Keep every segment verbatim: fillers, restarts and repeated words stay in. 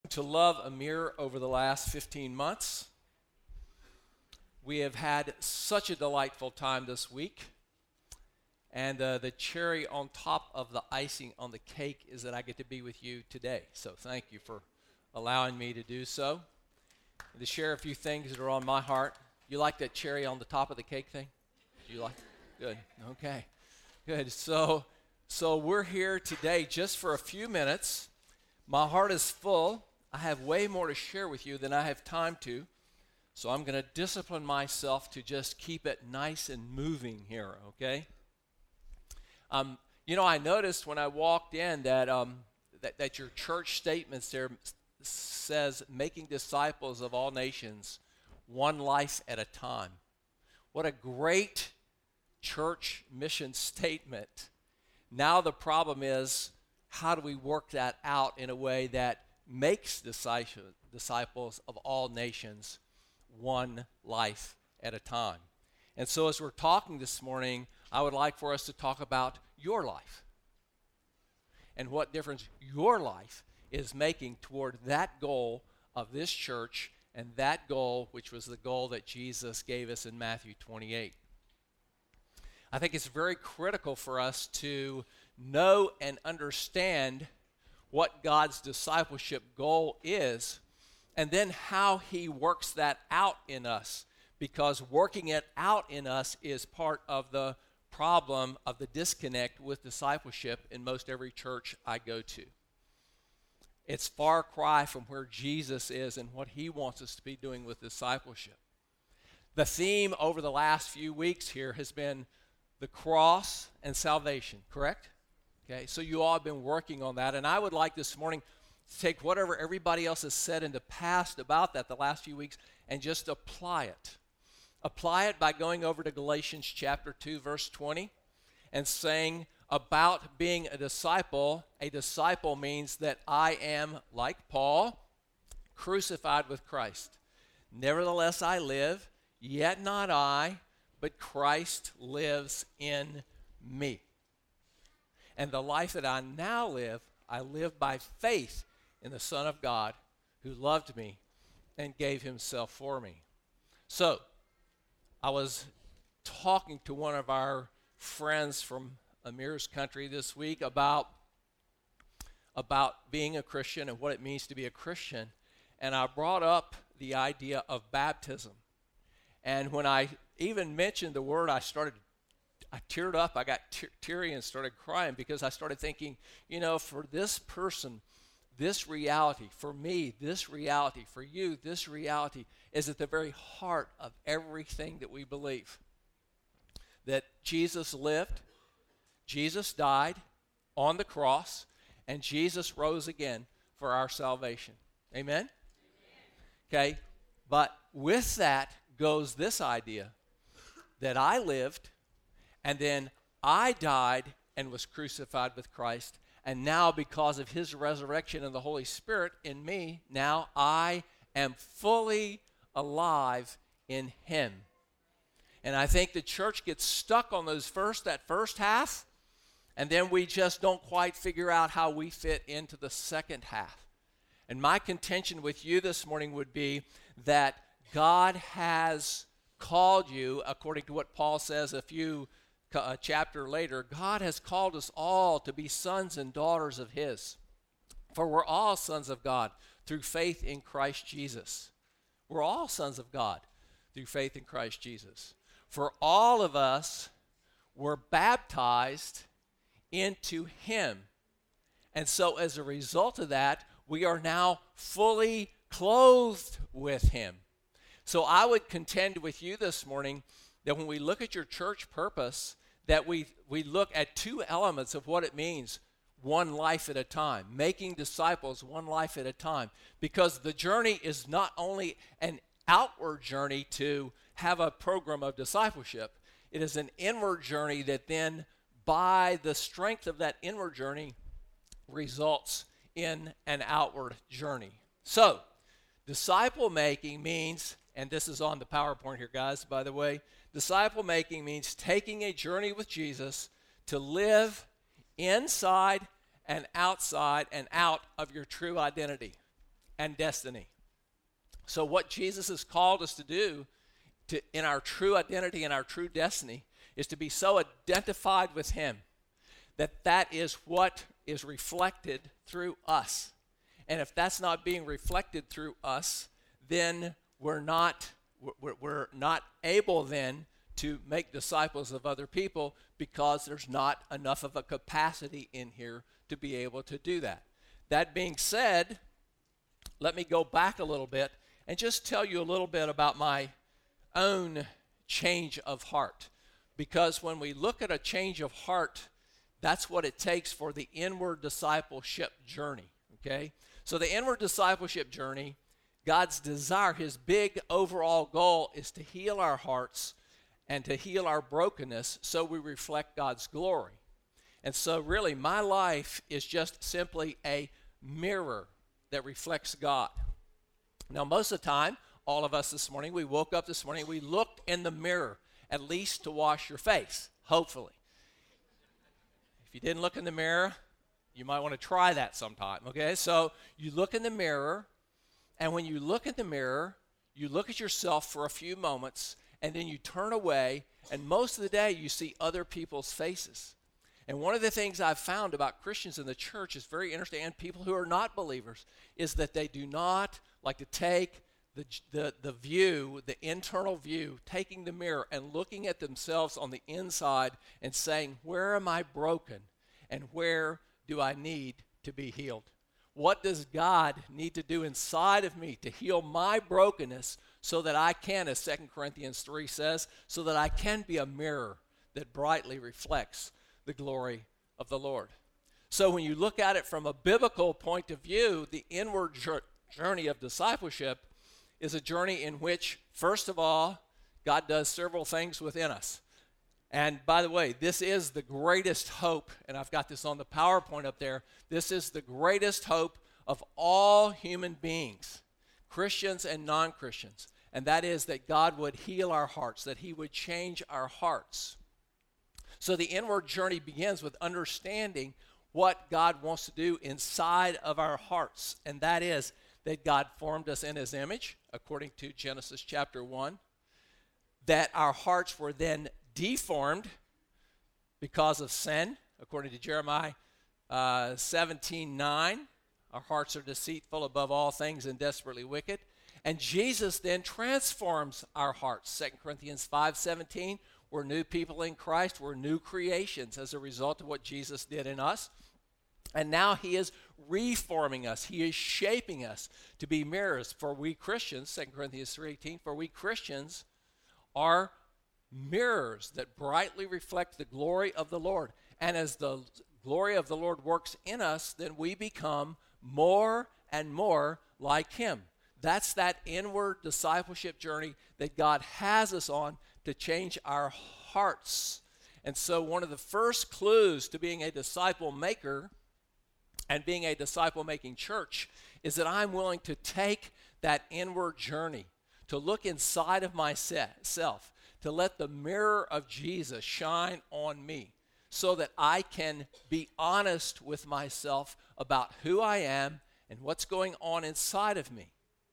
To love Amir over the last fifteen months. We have had such a delightful time this week. And uh, the cherry on top of the icing on the cake is that I get to be with you today. So thank you for allowing me to do so. And to share a few things that are on my heart. You like that cherry on the top of the cake thing? Do you like it? Good. Okay. Good. So, so we're here today just for a few minutes. My heart is full. I have way more to share with you than I have time to. So I'm going to discipline myself to just keep it nice and moving here, okay? Um, you know, I noticed when I walked in that, um, that that your church statements there says making disciples of all nations, one life at a time. What a great church mission statement. Now the problem is, how do we work that out in a way that makes disciples of all nations one life at a time? And so as we're talking this morning, I would like for us to talk about your life and what difference your life is making toward that goal of this church and that goal, which was the goal that Jesus gave us in Matthew twenty-eight. I think it's very critical for us to know and understand what God's discipleship goal is, and then how he works that out in us, because working it out in us is part of the problem of the disconnect with discipleship in most every church I go to. It's far cry from where Jesus is and what he wants us to be doing with discipleship. The theme over the last few weeks here has been the cross and salvation, correct? Okay, so you all have been working on that, and I would like this morning to take whatever everybody else has said in the past about that the last few weeks and just apply it. Apply it by going over to Galatians chapter two, verse twenty, and saying about being a disciple, a disciple means that I am, like Paul, crucified with Christ. Nevertheless I live, yet not I, but Christ lives in me. And the life that I now live, I live by faith in the Son of God who loved me and gave himself for me. So, I was talking to one of our friends from Amir's country this week about, about being a Christian and what it means to be a Christian. And I brought up the idea of baptism. And when I even mentioned the word, I started I teared up, I got te- teary and started crying because I started thinking, you know, for this person, this reality, for me, this reality, for you, this reality is at the very heart of everything that we believe. That Jesus lived, Jesus died on the cross, and Jesus rose again for our salvation. Amen? Okay, but with that goes this idea that I lived, and then I died and was crucified with Christ. And now because of his resurrection and the Holy Spirit in me, now I am fully alive in him. And I think the church gets stuck on those first, that first half, and then we just don't quite figure out how we fit into the second half. And my contention with you this morning would be that God has called you, according to what Paul says a few a chapter later, God has called us all to be sons and daughters of his. For we're all sons of God through faith in Christ Jesus. We're all sons of God through faith in Christ Jesus. For all of us were baptized into him. And so as a result of that, we are now fully clothed with him. So I would contend with you this morning that when we look at your church purpose, that we, we look at two elements of what it means, one life at a time, making disciples one life at a time. Because the journey is not only an outward journey to have a program of discipleship, it is an inward journey that then, by the strength of that inward journey, results in an outward journey. So, disciple making means, and this is on the PowerPoint here, guys, by the way, disciple making means taking a journey with Jesus to live inside and outside and out of your true identity. and destiny. So what Jesus has called us to do to, in our true identity and our true destiny is to be so identified with him that that is what is reflected through us. And if that's not being reflected through us, then we're not we're, we're not able then to make disciples of other people, because there's not enough of a capacity in here to be able to do that. That being said, let me go back a little bit and just tell you a little bit about my own change of heart. Because when we look at a change of heart, that's what it takes for the inward discipleship journey, okay? So the inward discipleship journey, God's desire, his big overall goal is to heal our hearts and to heal our brokenness so we reflect God's glory. And so really my life is just simply a mirror that reflects God. Now most of the time, all of us this morning, we woke up this morning, we looked in the mirror at least to wash your face, hopefully. If you didn't look in the mirror, you might want to try that sometime, okay? So you look in the mirror, and when you look in the mirror, you look at yourself for a few moments, and then you turn away, and most of the day you see other people's faces. And one of the things I've found about Christians in the church is very interesting, and people who are not believers, is that they do not like to take the, the, the view, the internal view, taking the mirror and looking at themselves on the inside and saying, where am I broken and where do I need to be healed? What does God need to do inside of me to heal my brokenness so that I can, as Second Corinthians three says, so that I can be a mirror that brightly reflects the glory of the Lord? So when you look at it from a biblical point of view, the inward journey of discipleship is a journey in which, first of all, God does several things within us. And by the way, this is the greatest hope, and I've got this on the PowerPoint up there. This is the greatest hope of all human beings, Christians and non-Christians, and that is that God would heal our hearts, that he would change our hearts. So the inward journey begins with understanding what God wants to do inside of our hearts, and that is that God formed us in his image, according to Genesis chapter one, that our hearts were then deformed because of sin, according to Jeremiah uh, seventeen nine. Our hearts are deceitful above all things and desperately wicked. And Jesus then transforms our hearts. Second Corinthians five seventeen, we're new people in Christ. We're new creations as a result of what Jesus did in us. And now he is reforming us. He is shaping us to be mirrors. For we Christians, Second Corinthians three eighteen, for we Christians are mirrors that brightly reflect the glory of the Lord. And as the glory of the Lord works in us, then we become more and more like him. That's that inward discipleship journey that God has us on to change our hearts. And so one of the first clues to being a disciple maker and being a disciple-making church is that I'm willing to take that inward journey, to look inside of myself, to let the mirror of Jesus shine on me so that I can be honest with myself about who I am and what's going on inside of me.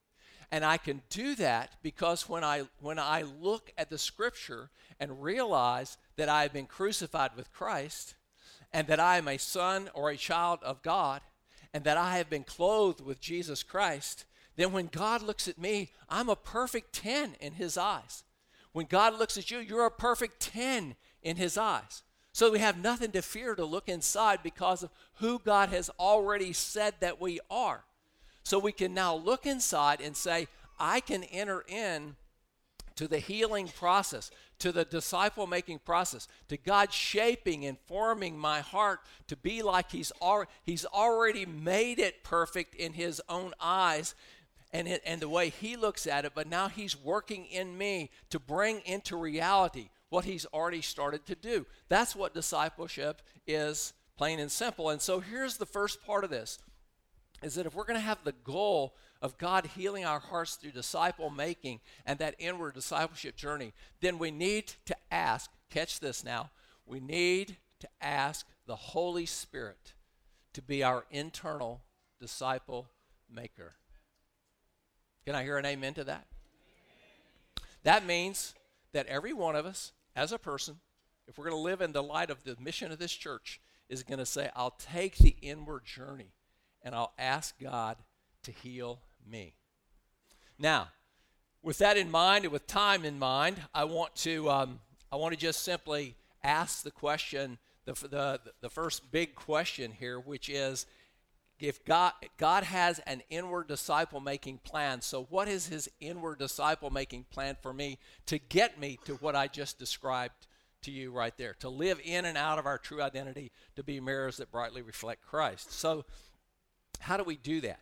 And I can do that because when I when I look at the scripture and realize that I have been crucified with Christ, and that I am a son or a child of God, and that I have been clothed with Jesus Christ, then when God looks at me, I'm a perfect ten in his eyes. When God looks at you, you're a perfect ten in his eyes. So we have nothing to fear to look inside because of who God has already said that we are. So we can now look inside and say, I can enter in to the healing process, to the disciple-making process, to God shaping and forming my heart to be like he's, al- he's already made it perfect in his own eyes and, it, and the way he looks at it, but now he's working in me to bring into reality what he's already started to do. That's what discipleship is, plain and simple. And so here's the first part of this, is that if we're going to have the goal of God healing our hearts through disciple making and that inward discipleship journey, then we need to ask, catch this now, we need to ask the Holy Spirit to be our internal disciple maker. Can I hear an amen to that? That means that every one of us, as a person, if we're going to live in the light of the mission of this church, is going to say, I'll take the inward journey and I'll ask God to heal me. Now, with that in mind and with time in mind, I want to um, I want to just simply ask the question, the, the the first big question here, which is, if God God has an inward disciple-making plan, so what is his inward disciple-making plan for me to get me to what I just described to you right there, to live in and out of our true identity, to be mirrors that brightly reflect Christ? So how do we do that?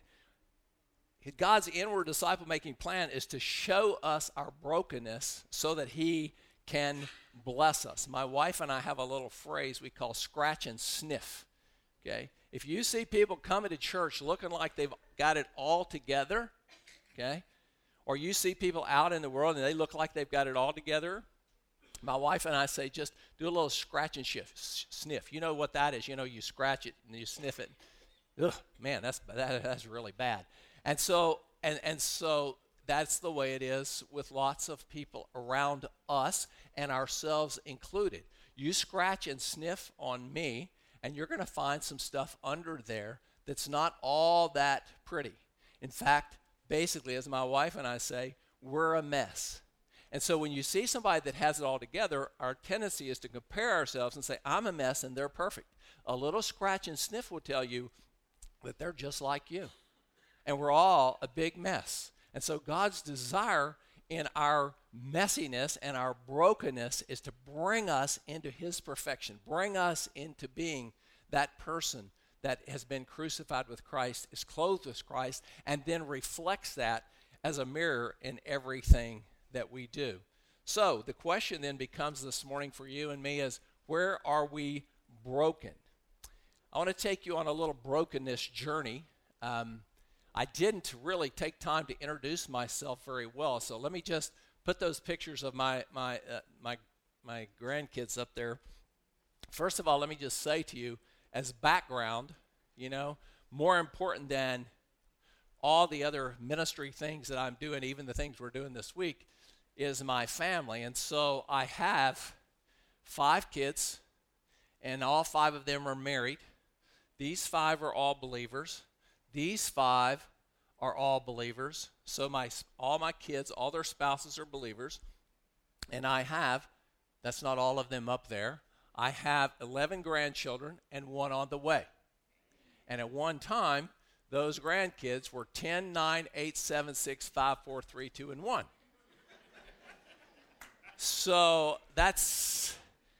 God's inward disciple-making plan is to show us our brokenness so that he can bless us. My wife and I have a little phrase we call scratch and sniff, okay? If you see people coming to church looking like they've got it all together, okay, or you see people out in the world and they look like they've got it all together, my wife and I say just do a little scratch and shift, sniff. You know what that is. You know, you scratch it and you sniff it. Ugh, man, that's that, that's really bad. And so and and so that's the way it is with lots of people around us and ourselves included. You scratch and sniff on me, and you're going to find some stuff under there that's not all that pretty. In fact, basically, as my wife and I say, we're a mess. And so when you see somebody that has it all together, our tendency is to compare ourselves and say, I'm a mess and they're perfect. A little scratch and sniff will tell you that they're just like you. And we're all a big mess. And so God's desire in our messiness and our brokenness is to bring us into his perfection, bring us into being that person that has been crucified with Christ, is clothed with Christ, and then reflects that as a mirror in everything that we do. So the question then becomes this morning for you and me is, where are we broken? I want to take you on a little brokenness journey. Um, I didn't really take time to introduce myself very well, so let me just put those pictures of my my uh, my my grandkids up there. First of all, let me just say to you, as background, you know, more important than all the other ministry things that I'm doing, even the things we're doing this week, is my family. And so I have five kids, and all five of them are married. These five are all believers. These five are all believers. So my all my kids, all their spouses are believers. And I have, that's not all of them up there, I have eleven grandchildren and one on the way. And at one time, those grandkids were ten, nine, eight, seven, six, five, four, three, two, and one. So that's,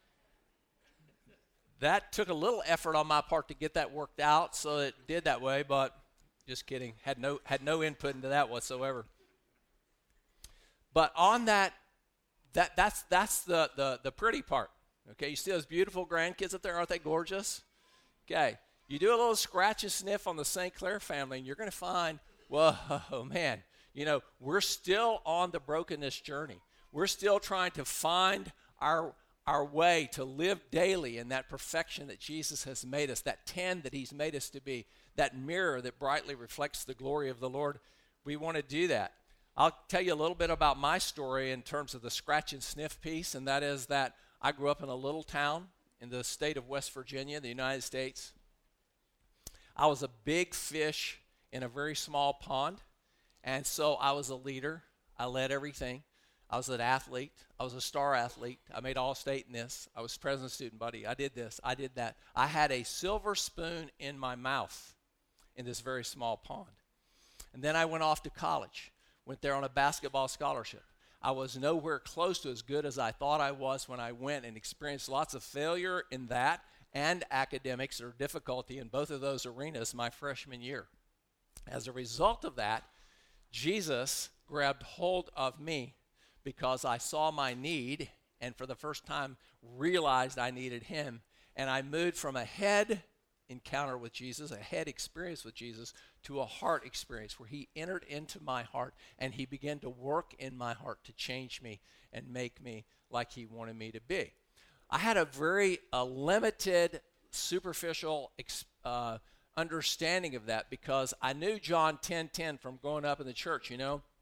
that took a little effort on my part to get that worked out, so it did that way, but just kidding, had no had no input into that whatsoever. But on that, that that's that's the, the, the pretty part. Okay, you see those beautiful grandkids up there, aren't they gorgeous? Okay, you do a little scratch and sniff on the Saint Clair family, and you're going to find, whoa, man, you know, we're still on the brokenness journey. We're still trying to find our our way to live daily in that perfection that Jesus has made us, that ten that he's made us to be, that mirror that brightly reflects the glory of the Lord. We want to do that. I'll tell you a little bit about my story in terms of the scratch and sniff piece, and that is that I grew up in a little town in the state of West Virginia, the United States. I was a big fish in a very small pond, and so I was a leader. I led everything. I was an athlete. I was a star athlete. I made All-State in this. I was president student buddy. I did this. I did that. I had a silver spoon in my mouth in this very small pond. And then I went off to college, went there on a basketball scholarship. I was nowhere close to as good as I thought I was when I went, and experienced lots of failure in that and academics or difficulty in both of those arenas my freshman year. As a result of that, Jesus grabbed hold of me because I saw my need and for the first time realized I needed him. And I moved from a head encounter with Jesus, a head experience with Jesus, to a heart experience where he entered into my heart and he began to work in my heart to change me and make me like he wanted me to be. I had a very uh, limited, superficial uh, understanding of that because I knew John ten ten from growing up in the church, you know.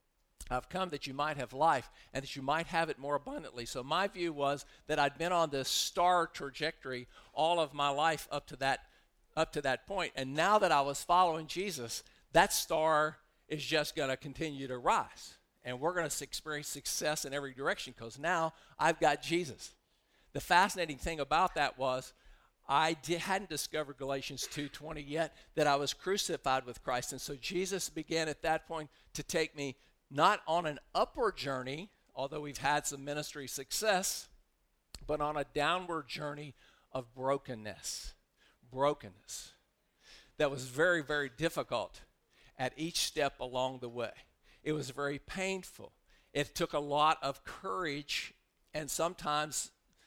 I've come that you might have life and that you might have it more abundantly. So my view was that I'd been on this star trajectory all of my life up to that up to that point. And now that I was following Jesus, that star is just going to continue to rise. And we're going to experience success in every direction because now I've got Jesus. The fascinating thing about that was I did, hadn't discovered Galatians two twenty yet, that I was crucified with Christ. And so Jesus began at that point to take me not on an upward journey, although we've had some ministry success, but on a downward journey of brokenness. Brokenness. That was very, very difficult at each step along the way. It was very painful. It took a lot of courage, and sometimes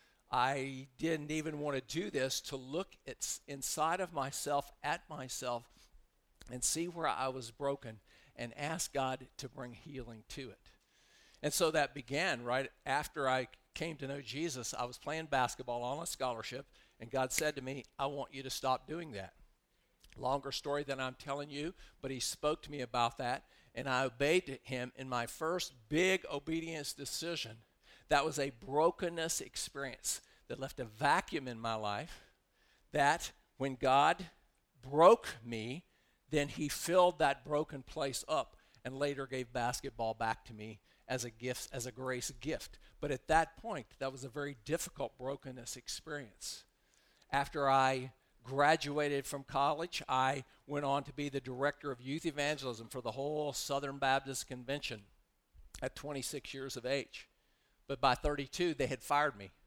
I didn't even want to do this, to look at, inside of myself, at myself, and see where I was broken and ask God to bring healing to it. And so that began right after I came to know Jesus. I was playing basketball on a scholarship, and God said to me, I want you to stop doing that. Longer story than I'm telling you, but he spoke to me about that, and I obeyed him in my first big obedience decision. That was a brokenness experience that left a vacuum in my life, that when God broke me, then he filled that broken place up and later gave basketball back to me as a gift, as a grace gift. But at that point, that was a very difficult brokenness experience. After I graduated from college, I went on to be the director of youth evangelism for the whole Southern Baptist Convention at twenty-six years of age. But by thirty-two, they had fired me.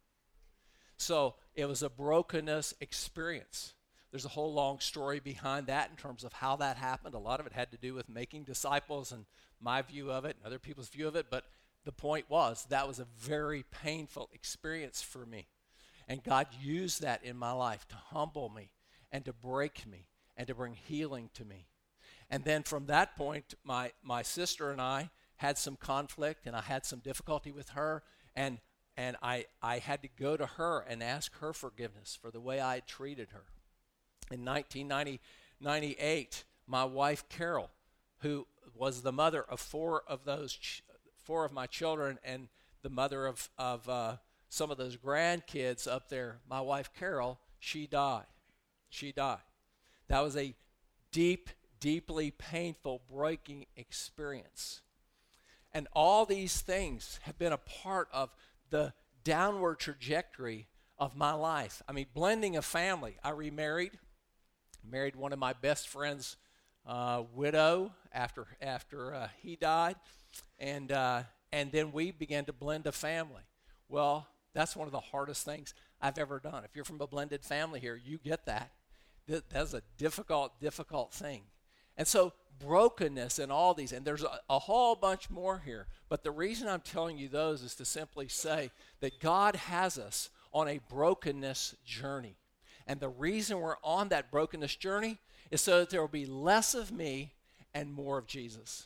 So it was a brokenness experience. There's a whole long story behind that in terms of how that happened. A lot of it had to do with making disciples and my view of it and other people's view of it. But the point was, that was a very painful experience for me. And God used that in my life to humble me and to break me and to bring healing to me. And then from that point, my, my sister and I had some conflict, and I had some difficulty with her, and and I, I had to go to her and ask her forgiveness for the way I had treated her. In nineteen ninety-eight, my wife Carol, who was the mother of four of those ch- four of my children and the mother of of uh, some of those grandkids up there, my wife Carol, she died. She died. That was a deep, deeply painful, breaking experience. And all these things have been a part of the downward trajectory of my life. I mean, blending a family. I remarried, married one of my best friend's uh, widow after after uh, he died, and uh, and then we began to blend a family. Well, that's one of the hardest things I've ever done. If you're from a blended family here, you get that. That's a difficult, difficult thing. And so brokenness and all these, and there's a, a whole bunch more here. But the reason I'm telling you those is to simply say that God has us on a brokenness journey. And the reason we're on that brokenness journey is so that there will be less of me and more of Jesus.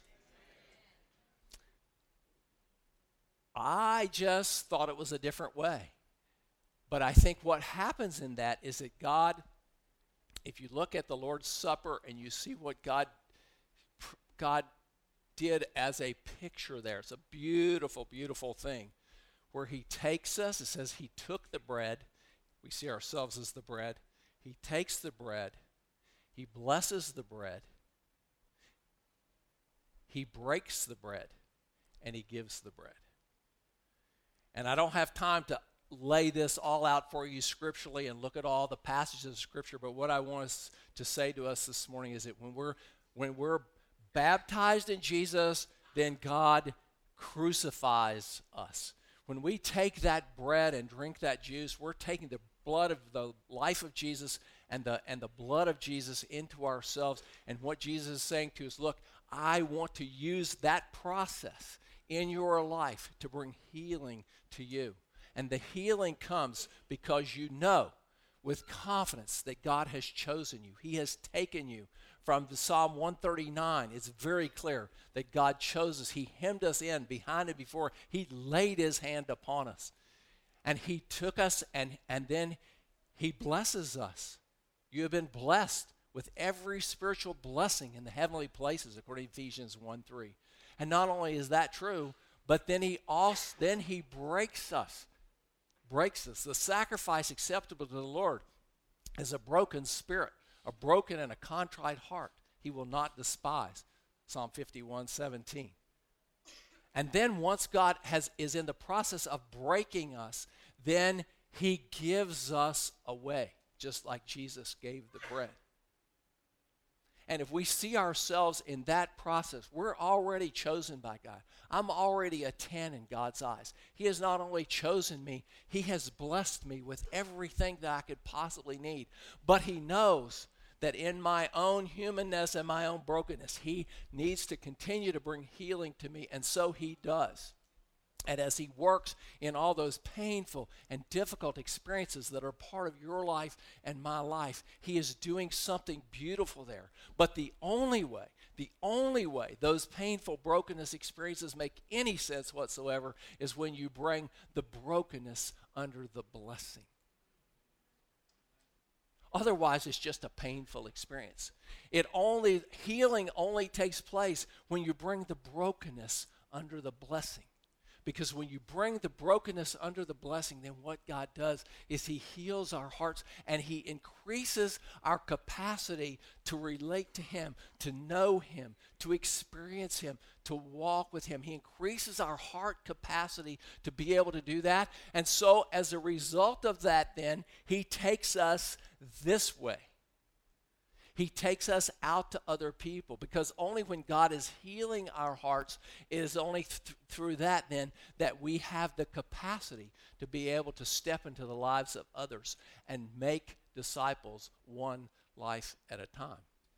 I just thought it was a different way. But I think what happens in that is that God, if you look at the Lord's Supper and you see what God God did as a picture there, it's a beautiful, beautiful thing where he takes us. It says he took the bread. We see ourselves as the bread. He takes the bread. He blesses the bread. He breaks the bread, and he gives the bread. And I don't have time to lay this all out for you scripturally and look at all the passages of Scripture, but what I want us to say to us this morning is that when we're when we're baptized in Jesus, then God crucifies us. When we take that bread and drink that juice, we're taking the blood of the life of Jesus and the and the blood of Jesus into ourselves. And what Jesus is saying to us, look, I want to use that process in your life to bring healing to you. And the healing comes because you know with confidence that God has chosen you. He has taken you. From the Psalm one thirty-nine, it's very clear that God chose us. He hemmed us in behind and before. He laid his hand upon us. And he took us and, and then he blesses us. You have been blessed with every spiritual blessing in the heavenly places, according to Ephesians one three. And not only is that true, but then he also then he breaks us. Breaks us. The sacrifice acceptable to the Lord is a broken spirit, a broken and a contrite heart. He will not despise. Psalm fifty-one seventeen. And then once God has is in the process of breaking us, then he gives us away, just like Jesus gave the bread. And if we see ourselves in that process, we're already chosen by God. I'm already a ten in God's eyes. He has not only chosen me, he has blessed me with everything that I could possibly need. But he knows that in my own humanness and my own brokenness, he needs to continue to bring healing to me, and so he does. And as he works in all those painful and difficult experiences that are part of your life and my life, he is doing something beautiful there. But the only way, the only way those painful brokenness experiences make any sense whatsoever is when you bring the brokenness under the blessing. Otherwise, it's just a painful experience. It only, healing only takes place when you bring the brokenness under the blessing. Because when you bring the brokenness under the blessing, then what God does is he heals our hearts and he increases our capacity to relate to him, to know him, to experience him, to walk with him. He increases our heart capacity to be able to do that. And so as a result of that, then, he takes us this way. He takes us out to other people, because only when God is healing our hearts, it is only th- through that then that we have the capacity to be able to step into the lives of others and make disciples one life at a time.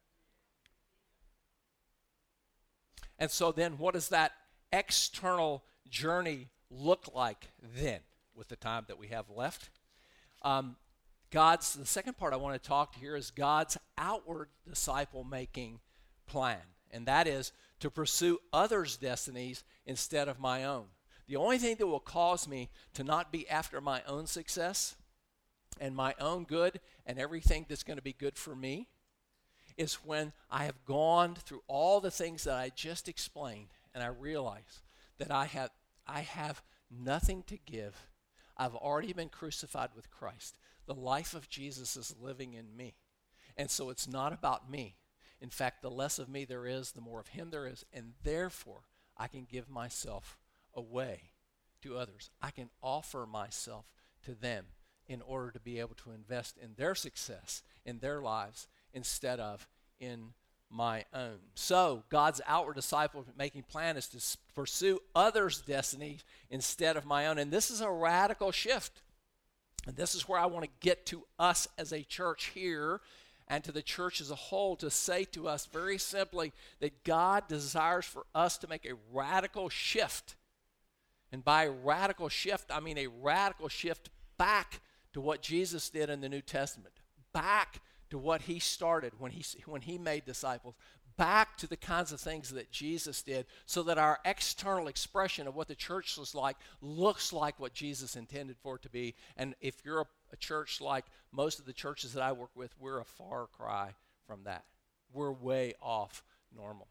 And so then what does that external journey look like then with the time that we have left? Um, God's, the second part I want to talk to here is God's outward disciple-making plan. And that is to pursue others' destinies instead of my own. The only thing that will cause me to not be after my own success and my own good and everything that's going to be good for me is when I have gone through all the things that I just explained and I realize that I have, I have nothing to give. I've already been crucified with Christ. The life of Jesus is living in me. And so it's not about me. In fact, the less of me there is, the more of him there is. And therefore, I can give myself away to others. I can offer myself to them in order to be able to invest in their success, in their lives, instead of in my own. So God's outward disciple-making plan is to pursue others' destinies instead of my own. And this is a radical shift. And this is where I want to get to us as a church here and to the church as a whole to say to us very simply that God desires for us to make a radical shift. And by radical shift, I mean a radical shift back to what Jesus did in the New Testament, back to what he started when he, when he made disciples, back to the kinds of things that Jesus did, so that our external expression of what the church was like looks like what Jesus intended for it to be. And if you're a, a church like most of the churches that I work with, we're a far cry from that. We're way off normal.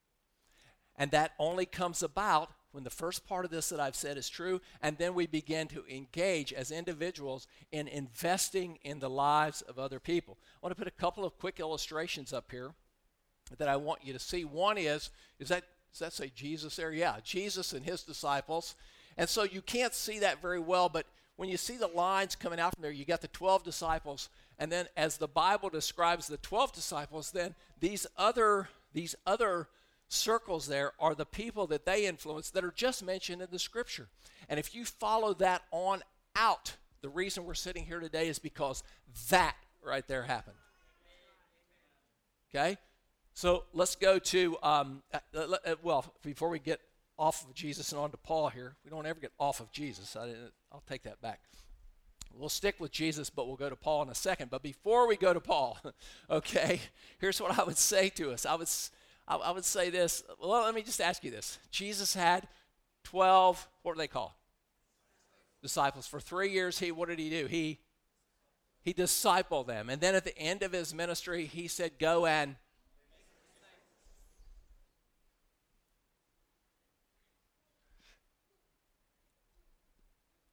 And that only comes about when the first part of this that I've said is true, and then we begin to engage as individuals in investing in the lives of other people. I want to put a couple of quick illustrations up here that I want you to see. One is, is that, does that say Jesus there? Yeah, Jesus and his disciples. And so you can't see that very well, but when you see the lines coming out from there, you got the twelve disciples, and then as the Bible describes the twelve disciples, then these other, these other circles there are the people that they influence that are just mentioned in the scripture. And if you follow that on out, the reason we're sitting here today is because that right there happened. Okay? So let's go to, um, uh, uh, well, before we get off of Jesus and on to Paul here, we don't ever get off of Jesus. I didn't, I'll take that back. We'll stick with Jesus, but we'll go to Paul in a second. But before we go to Paul, okay, here's what I would say to us. I would, I, I would say this. Well, let me just ask you this. Jesus had twelve, what do they call? Disciples. For three years, he, what did he do? He, he discipled them. And then at the end of his ministry, he said, go and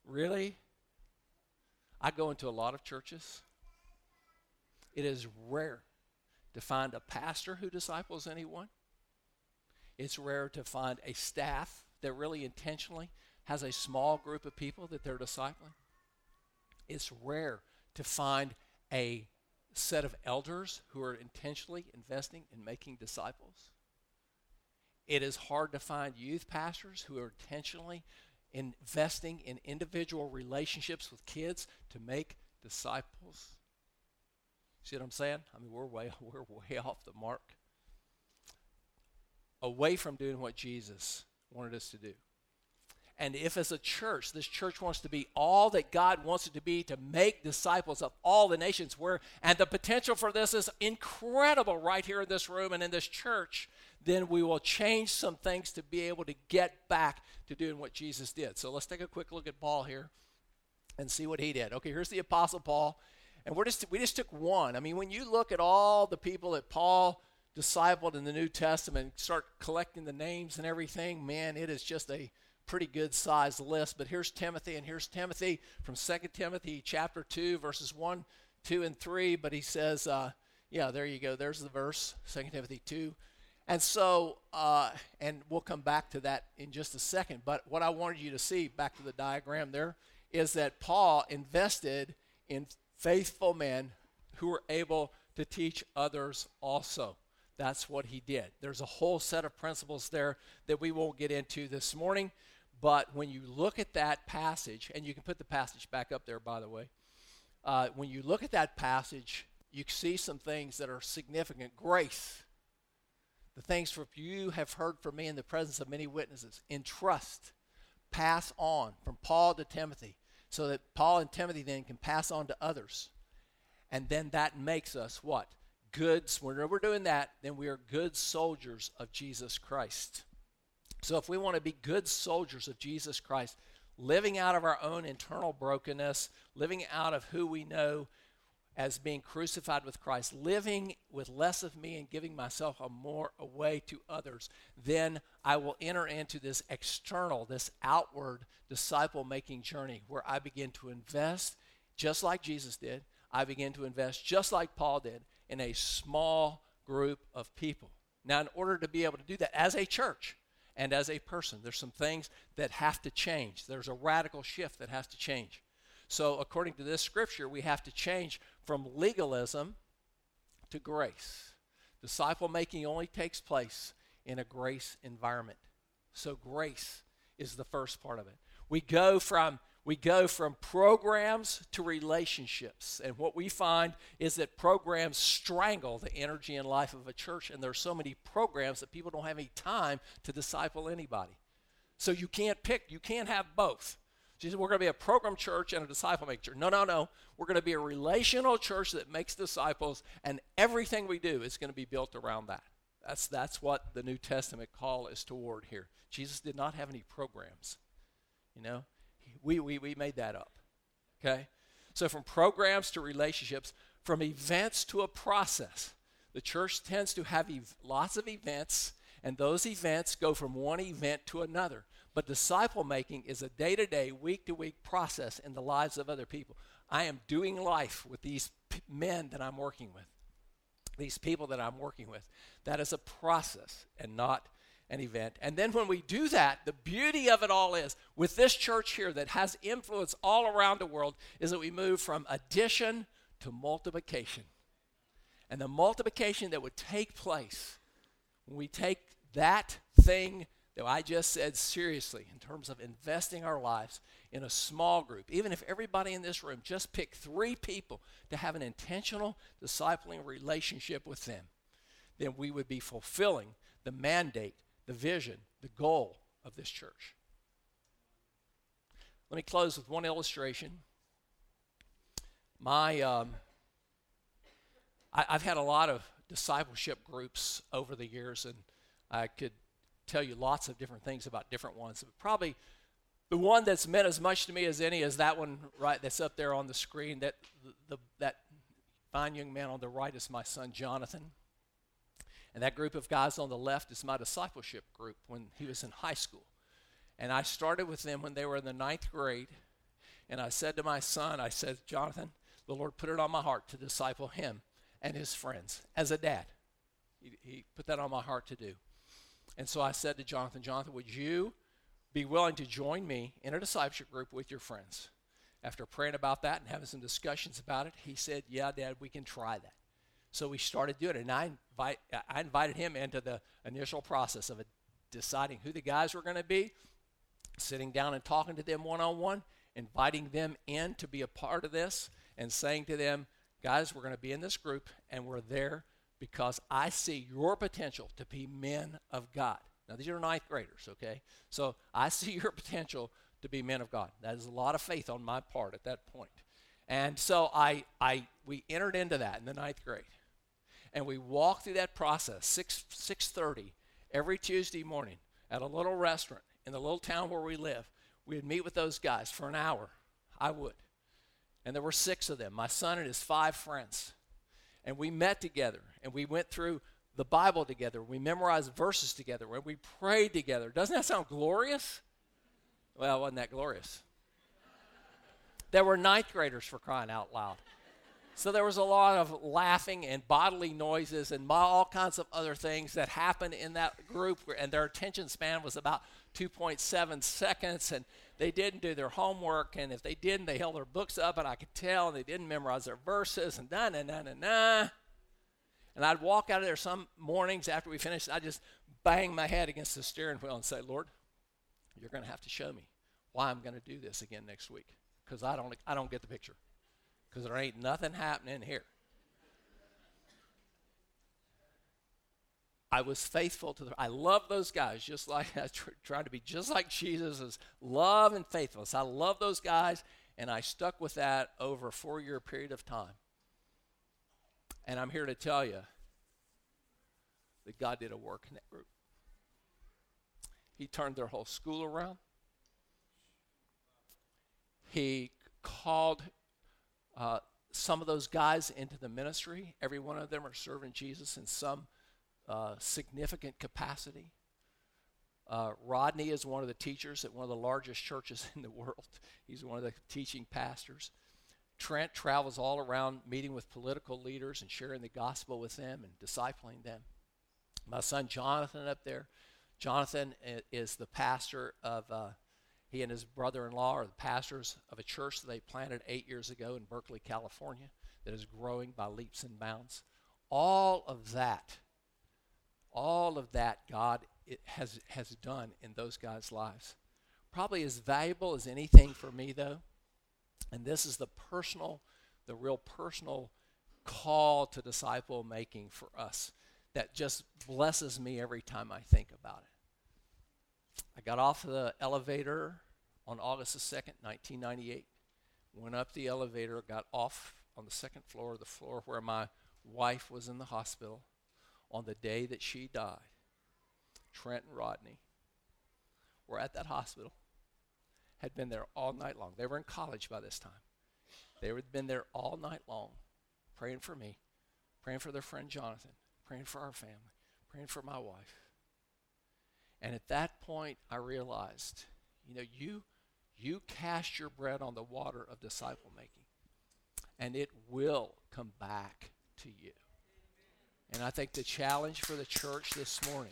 Really? I go into a lot of churches. It is rare to find a pastor who disciples anyone. It's rare to find a staff that really intentionally has a small group of people that they're discipling. It's rare to find a set of elders who are intentionally investing in making disciples. It is hard to find youth pastors who are intentionally investing in individual relationships with kids to make disciples. See what I'm saying? I mean, we're way, we're way off the mark. Away from doing what Jesus wanted us to do. And if as a church, this church wants to be all that God wants it to be, to make disciples of all the nations, where, and the potential for this is incredible right here in this room and in this church, then we will change some things to be able to get back to doing what Jesus did. So let's take a quick look at Paul here and see what he did. Okay, here's the Apostle Paul, and we're just we just took one. I mean, when you look at all the people that Paul discipled in the New Testament, start collecting the names and everything, man, it is just a pretty good sized list. But here's Timothy, and here's Timothy from Second Timothy chapter two, verses one, two, and three. But he says, uh, yeah, there you go. There's the verse, Second Timothy two. And so, uh, and we'll come back to that in just a second. But what I wanted you to see, back to the diagram there, is that Paul invested in faithful men who were able to teach others also. That's what he did. There's a whole set of principles there that we won't get into this morning. But when you look at that passage, and you can put the passage back up there, by the way. Uh, when you look at that passage, you see some things that are significant. Grace. The things for you have heard from me in the presence of many witnesses. Entrust. Pass on from Paul to Timothy, so that Paul and Timothy then can pass on to others. And then that makes us what? Goods. Whenever we're doing that, then we are good soldiers of Jesus Christ. So if we want to be good soldiers of Jesus Christ, living out of our own internal brokenness, living out of who we know as being crucified with Christ, living with less of me and giving myself a more away to others, then I will enter into this external, this outward disciple-making journey where I begin to invest, just like Jesus did. I begin to invest, just like Paul did, in a small group of people. Now, in order to be able to do that as a church and as a person, there's some things that have to change. There's a radical shift that has to change. So according to this scripture, we have to change from legalism to grace. Disciple making only takes place in a grace environment. So grace is the first part of it. We go from we go from programs to relationships. And what we find is that programs strangle the energy and life of a church, and there's so many programs that people don't have any time to disciple anybody. So you can't pick, you can't have both. She said, we're going to be a program church and a disciple-making church. No, no, no. We're going to be a relational church that makes disciples, and everything we do is going to be built around that. That's, that's what the New Testament call is toward here. Jesus did not have any programs, you know. We, we, we made that up, okay? So from programs to relationships, from events to a process. The church tends to have ev- lots of events, and those events go from one event to another. But disciple-making is a day-to-day, week-to-week process in the lives of other people. I am doing life with these p- men that I'm working with, these people that I'm working with. That is a process and not an event. And then when we do that, the beauty of it all is, with this church here that has influence all around the world, is that we move from addition to multiplication. And the multiplication that would take place when we take that thing that I just said seriously in terms of investing our lives in a small group, even if everybody in this room just picked three people to have an intentional discipling relationship with them, then we would be fulfilling the mandate, the vision, the goal of this church. Let me close with one illustration. My, um, I, I've had a lot of discipleship groups over the years, and I could tell you lots of different things about different ones. But probably the one that's meant as much to me as any is that one right that's up there on the screen. That the, the that fine young man on the right is my son Jonathan. And that group of guys on the left is my discipleship group when he was in high school. And I started with them when they were in the ninth grade. And I said to my son, I said, Jonathan, the Lord put it on my heart to disciple him and his friends as a dad. He, he put that on my heart to do. And so I said to Jonathan, Jonathan, would you be willing to join me in a discipleship group with your friends? After praying about that and having some discussions about it, he said, yeah, Dad, we can try that. So we started doing it, and I, invite, I invited him into the initial process of deciding who the guys were going to be, sitting down and talking to them one-on-one, inviting them in to be a part of this, and saying to them, guys, we're going to be in this group, and we're there because I see your potential to be men of God. Now, these are ninth graders, okay? So I see your potential to be men of God. That is a lot of faith on my part at that point. And so I, I, we entered into that in the ninth grade. And we walked through that process, six, six thirty, every Tuesday morning at a little restaurant in the little town where we live. We would meet with those guys for an hour. I would. And there were six of them, my son and his five friends. And we met together, and we went through the Bible together. We memorized verses together, and we prayed together. Doesn't that sound glorious? Well, it wasn't that glorious. There were ninth graders, for crying out loud. So there was a lot of laughing and bodily noises and all kinds of other things that happened in that group, and their attention span was about two point seven seconds, and they didn't do their homework, and if they didn't, they held their books up, and I could tell, and they didn't memorize their verses, and na na na na na. And I'd walk out of there some mornings after we finished, I'd just bang my head against the steering wheel and say, Lord, you're going to have to show me why I'm going to do this again next week, because I don't, I don't get the picture. Because there ain't nothing happening here. I was faithful to the, I love those guys, just like, I tr- tried to be just like Jesus' love and faithfulness. I love those guys, and I stuck with that over a four-year period of time. And I'm here to tell you that God did a work in that group. He turned their whole school around. He called Uh, some of those guys into the ministry. Every one of them are serving Jesus in some uh, significant capacity. Uh, Rodney is one of the teachers at one of the largest churches in the world. He's one of the teaching pastors. Trent travels all around meeting with political leaders and sharing the gospel with them and discipling them. My son Jonathan up there. Jonathan is the pastor of uh, He and his brother-in-law are the pastors of a church that they planted eight years ago in Berkeley, California, that is growing by leaps and bounds. All of that, all of that God it has, has done in those guys' lives. Probably as valuable as anything for me, though, and this is the personal, the real personal call to disciple making for us that just blesses me every time I think about it. I got off the elevator on August the second, nineteen ninety-eight. Went up the elevator, got off on the second floor, the floor where my wife was in the hospital on the day that she died. Trent and Rodney were at that hospital, had been there all night long. They were in college by this time. They had been there all night long, praying for me, praying for their friend Jonathan, praying for our family, praying for my wife. And at that point, I realized, you know, you you cast your bread on the water of disciple making, and it will come back to you. And I think the challenge for the church this morning,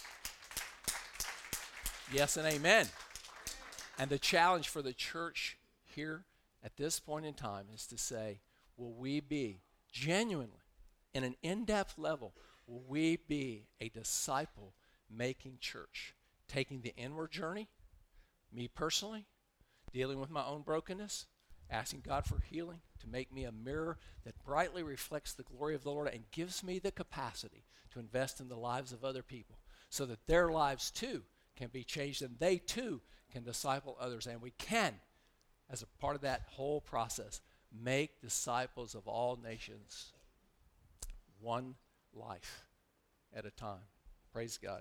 yes and amen, and the challenge for the church here at this point in time is to say, will we be genuinely, in an in-depth level, will we be a disciple-making church, taking the inward journey, me personally, dealing with my own brokenness, asking God for healing to make me a mirror that brightly reflects the glory of the Lord and gives me the capacity to invest in the lives of other people so that their lives too can be changed and they too can disciple others. And we can, as a part of that whole process, make disciples of all nations, one life at a time. Praise God.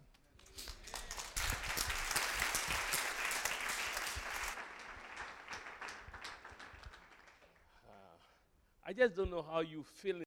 I just don't know how you feel